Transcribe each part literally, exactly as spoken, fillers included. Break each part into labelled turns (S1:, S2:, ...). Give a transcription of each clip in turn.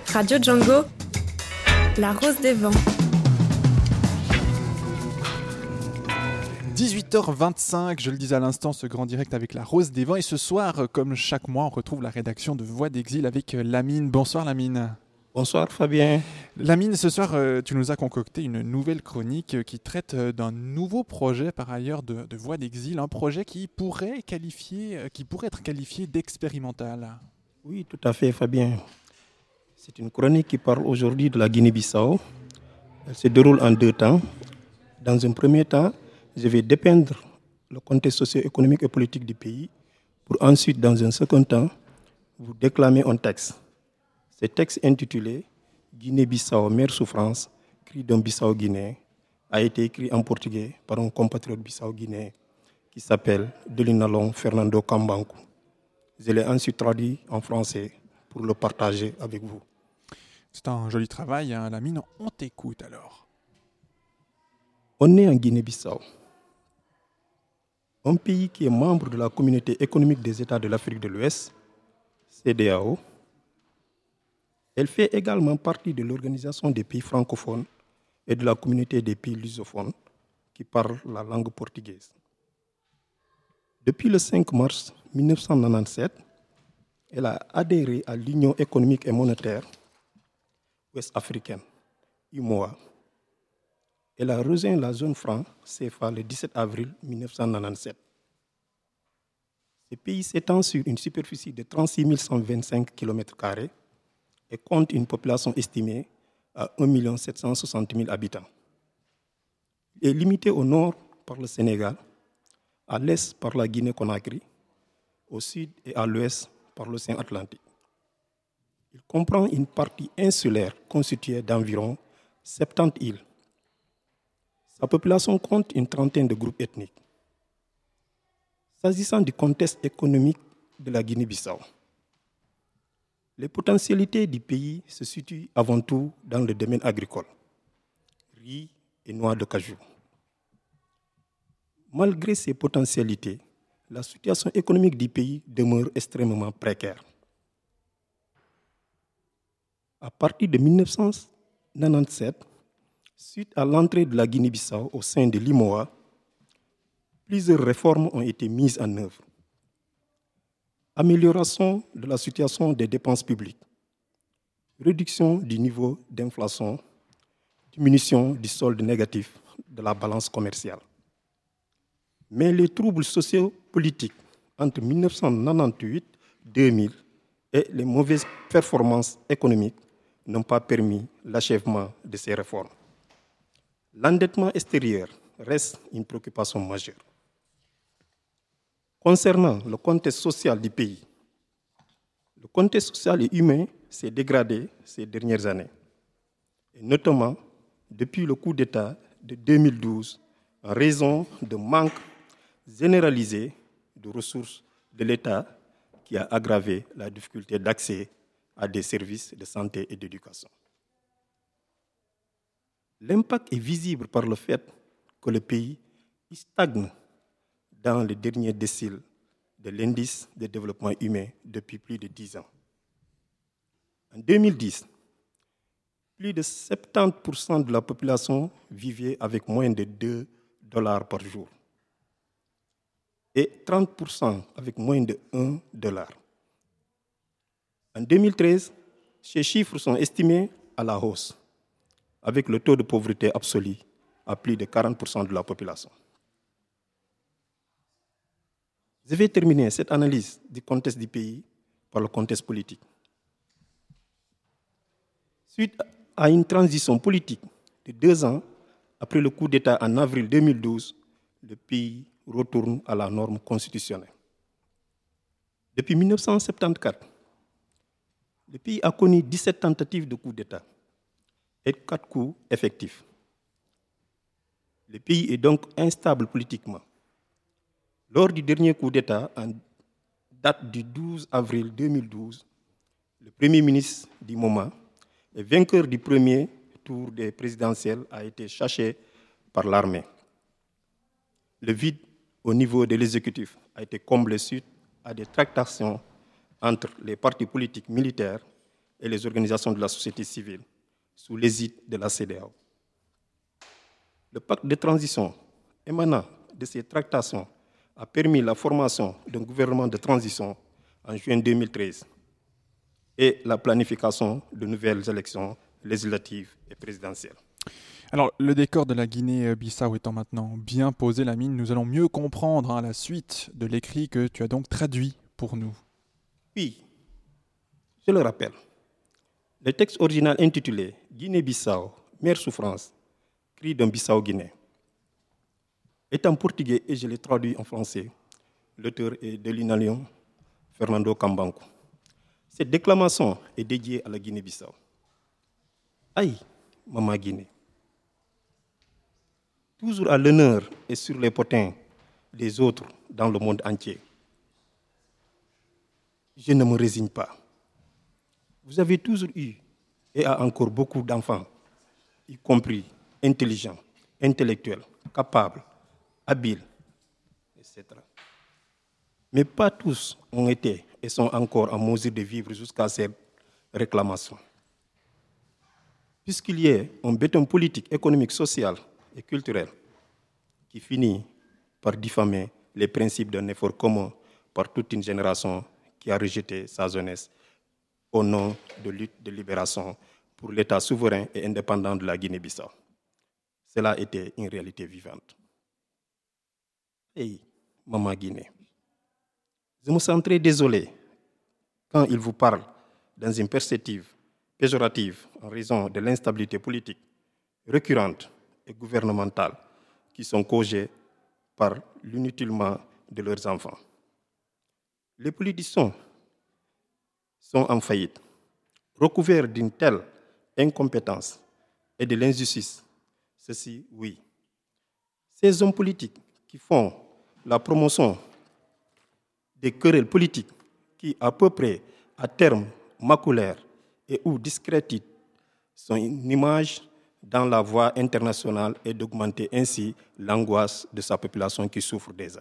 S1: Radio Django, la rose des vents.
S2: dix-huit heures vingt-cinq, je le disais à l'instant, ce grand direct avec la Rose des Vents. Et ce soir, comme chaque mois, on retrouve la rédaction de Voix d'Exil avec Lamine. Bonsoir Lamine.
S3: Bonsoir Fabien.
S2: Lamine, ce soir, euh, tu nous as concocté une nouvelle chronique euh, qui traite euh, d'un nouveau projet par ailleurs de, de Voix d'Exil, un projet qui pourrait, qualifier, euh, qui pourrait être qualifié d'expérimental.
S3: Oui, tout à fait Fabien. C'est une chronique qui parle aujourd'hui de la Guinée-Bissau. Elle se déroule en deux temps. Dans un premier temps, je vais dépeindre le contexte socio-économique et politique du pays pour ensuite, dans un second temps, vous déclamer un texte. Ce texte intitulé « Guinée-Bissau, mère souffrance, cri d'un Bissau guinéen » a été écrit en portugais par un compatriote bissau-guinéen qui s'appelle Delinalong Fernando Kambankou. Je l'ai ensuite traduit en français pour le partager avec vous.
S2: C'est un joli travail, hein, Lamine. On t'écoute alors.
S3: On est en Guinée-Bissau, un pays qui est membre de la Communauté économique des États de l'Afrique de l'Ouest, C E D E A O. Elle fait également partie de l'Organisation des pays francophones et de la Communauté des pays lusophones qui parlent la langue portugaise. Depuis le cinq mars mille neuf cent quatre-vingt-dix-sept, elle a adhéré à l'Union économique et monétaire ouest-africaine, U M O A. Elle a rejoint la zone franc C F A le dix-sept avril mille neuf cent quatre-vingt-dix-sept. Ce pays s'étend sur une superficie de trente-six mille cent vingt-cinq kilomètres carrés et compte une population estimée à un million sept cent soixante mille habitants. Il est limité au nord par le Sénégal, à l'est par la Guinée-Conakry, au sud et à l'ouest par l'océan Atlantique. Il comprend une partie insulaire constituée d'environ soixante-dix îles. Sa population compte une trentaine de groupes ethniques. S'agissant du contexte économique de la Guinée-Bissau, les potentialités du pays se situent avant tout dans le domaine agricole, riz et noix de cajou. Malgré ces potentialités, la situation économique du pays demeure extrêmement précaire. À partir de mille neuf cent quatre-vingt-dix-sept, suite à l'entrée de la Guinée-Bissau au sein de l'I M O A, plusieurs réformes ont été mises en œuvre. Amélioration de la situation des dépenses publiques, réduction du niveau d'inflation, diminution du solde négatif de la balance commerciale. Mais les troubles sociopolitiques entre mille neuf cent quatre-vingt-huit et deux mille et les mauvaises performances économiques n'ont pas permis l'achèvement de ces réformes. L'endettement extérieur reste une préoccupation majeure. Concernant le contexte social du pays, le contexte social et humain s'est dégradé ces dernières années, et notamment depuis le coup d'État de deux mille douze en raison de manque généralisé de ressources de l'État qui a aggravé la difficulté d'accès à des services de santé et d'éducation. L'impact est visible par le fait que le pays stagne dans le dernier décile de l'indice de développement humain depuis plus de dix ans. En deux mille dix, plus de soixante-dix pour cent de la population vivait avec moins de deux dollars par jour et trente pour cent avec moins de un dollar. En deux mille treize, ces chiffres sont estimés à la hausse, avec le taux de pauvreté absolu à plus de quarante pour cent de la population. Je vais terminer cette analyse du contexte du pays par le contexte politique. Suite à une transition politique de deux ans après le coup d'État en avril deux mille douze, le pays retourne à la norme constitutionnelle. Depuis mille neuf cent soixante-quatorze, le pays a connu dix-sept tentatives de coup d'État et quatre coups effectifs. Le pays est donc instable politiquement. Lors du dernier coup d'État, en date du douze avril deux mille douze, le Premier ministre du moment et vainqueur du premier tour des présidentielles a été chassé par l'armée. Le vide au niveau de l'exécutif a été comblé suite à des tractations entre les partis politiques militaires et les organisations de la société civile sous l'égide de la C E D E A O. Le pacte de transition émanant de ces tractations a permis la formation d'un gouvernement de transition en juin deux mille treize et la planification de nouvelles élections législatives et présidentielles.
S2: Alors, le décor de la Guinée-Bissau étant maintenant bien posé, Lamine, nous allons mieux comprendre hein, la suite de l'écrit que tu as donc traduit pour nous.
S3: Oui, je le rappelle. Le texte original intitulé Guinée-Bissau, mère souffrance, cri d'un Bissau-Guinée, est en portugais et je l'ai traduit en français. L'auteur est de l'Inalion, Fernando Cambanco. Cette déclamation est dédiée à la Guinée-Bissau. Aïe, maman Guinée. Toujours à l'honneur et sur les potins des autres dans le monde entier. Je ne me résigne pas. Vous avez toujours eu et a encore beaucoup d'enfants, y compris intelligents, intellectuels, capables, habiles, et cetera. Mais pas tous ont été et sont encore en mesure de vivre jusqu'à cette réclamation. Puisqu'il y a un béton politique, économique, social et culturel qui finit par diffamer les principes d'un effort commun par toute une génération qui a rejeté sa jeunesse au nom de lutte de libération pour l'État souverain et indépendant de la Guinée-Bissau. Cela était une réalité vivante. Hey, maman Guinée, je me sens très désolé quand il vous parle dans une perspective péjorative en raison de l'instabilité politique récurrente et gouvernementale qui sont causées par l'inutilement de leurs enfants. Les politiciens sont en faillite, recouverts d'une telle incompétence et de l'injustice. Ceci, oui. Ces hommes politiques qui font la promotion des querelles politiques qui, à peu près, à terme maculaire et ou discréditent son image dans la voie internationale et d'augmenter ainsi l'angoisse de sa population qui souffre déjà.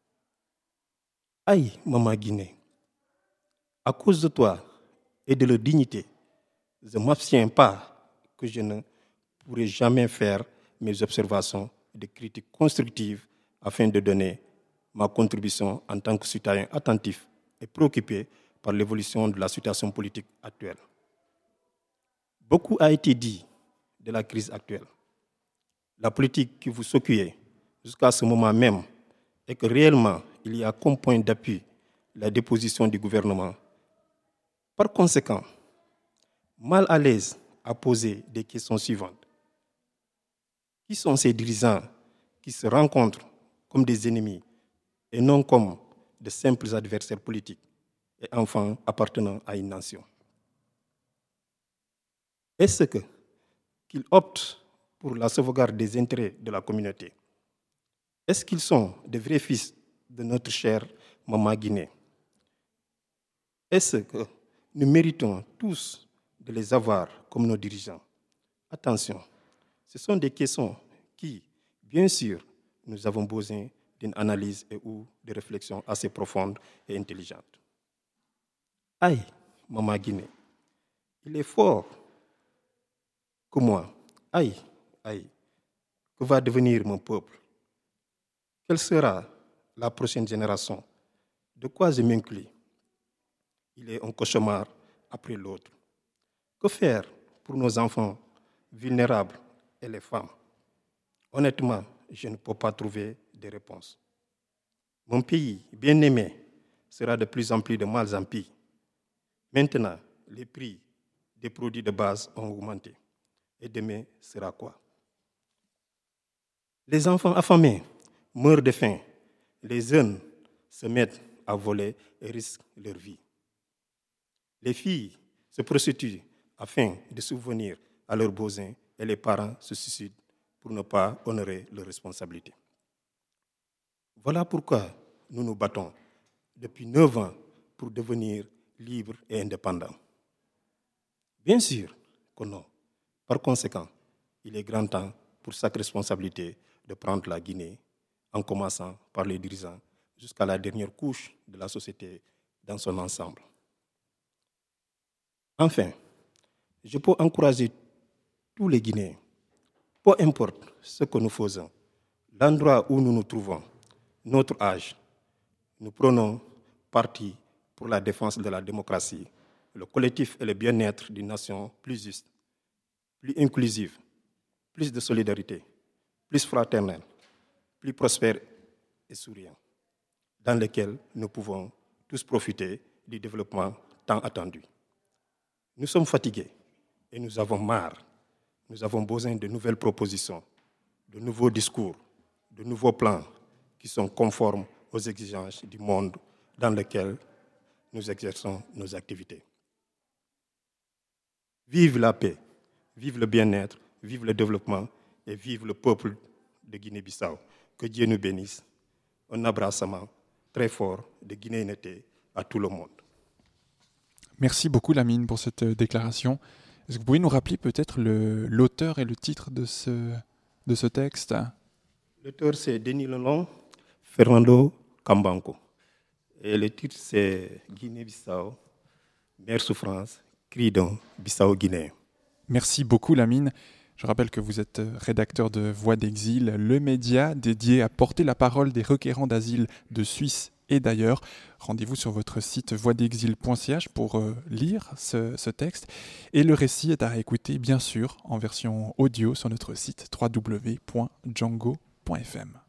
S3: Aïe, maman Guinée, à cause de toi et de leur dignité, je ne m'abstiens pas que je ne pourrai jamais faire mes observations de critiques constructives afin de donner ma contribution en tant que citoyen attentif et préoccupé par l'évolution de la situation politique actuelle. Beaucoup a été dit de la crise actuelle. La politique que vous s'occupez jusqu'à ce moment même est que réellement il y a comme point d'appui la déposition du gouvernement. Par conséquent, mal à l'aise à poser des questions suivantes. Qui sont ces dirigeants qui se rencontrent comme des ennemis et non comme de simples adversaires politiques et enfants appartenant à une nation? Est-ce que, qu'ils optent pour la sauvegarde des intérêts de la communauté? Est-ce qu'ils sont de vrais fils de notre chère maman Guinée? Est-ce que nous méritons tous de les avoir comme nos dirigeants? Attention, ce sont des questions qui, bien sûr, nous avons besoin d'une analyse et ou de réflexion assez profonde et intelligente. Aïe, maman Guinée, il est fort que moi, aïe, aïe, que va devenir mon peuple? Quelle sera la prochaine génération? De quoi je m'inclus? Il est un cauchemar après l'autre. Que faire pour nos enfants vulnérables et les femmes? Honnêtement, je ne peux pas trouver de réponse. Mon pays bien-aimé sera de plus en plus de mal en pis. Maintenant, les prix des produits de base ont augmenté. Et demain sera quoi? Les enfants affamés meurent de faim. Les jeunes se mettent à voler et risquent leur vie. Les filles se prostituent afin de subvenir à leurs besoins et les parents se suicident pour ne pas honorer leurs responsabilités. Voilà pourquoi nous nous battons depuis neuf ans pour devenir libres et indépendants. Bien sûr que non. Par conséquent, il est grand temps pour chaque responsabilité de prendre la Guinée, en commençant par les dirigeants jusqu'à la dernière couche de la société dans son ensemble. Enfin, je peux encourager tous les Guinéens, peu importe ce que nous faisons, l'endroit où nous nous trouvons, notre âge, nous prenons parti pour la défense de la démocratie, le collectif et le bien-être d'une nation plus juste, plus inclusive, plus de solidarité, plus fraternelle, plus prospère et souriant, dans lequel nous pouvons tous profiter du développement tant attendu. Nous sommes fatigués et nous avons marre. Nous avons besoin de nouvelles propositions, de nouveaux discours, de nouveaux plans qui sont conformes aux exigences du monde dans lequel nous exerçons nos activités. Vive la paix, vive le bien-être, vive le développement et vive le peuple de Guinée-Bissau. Que Dieu nous bénisse. Un abrassement très fort de Guinéenneté à tout le monde.
S2: Merci beaucoup Lamine pour cette déclaration. Est-ce que vous pouvez nous rappeler peut-être le, l'auteur et le titre de ce, de ce texte?
S3: L'auteur c'est Denis Lelon, Fernando Kambanko. Et le titre c'est Guinée-Bissau, mère souffrance, cri d'un Bissau-Guinéen.
S2: Merci beaucoup Lamine. Je rappelle que vous êtes rédacteur de Voix d'Exil, le média dédié à porter la parole des requérants d'asile de Suisse et d'ailleurs. Rendez-vous sur votre site voix d'exil point c h pour euh, lire ce, ce texte. Et le récit est à réécouter, bien sûr, en version audio sur notre site w w w point django point f m.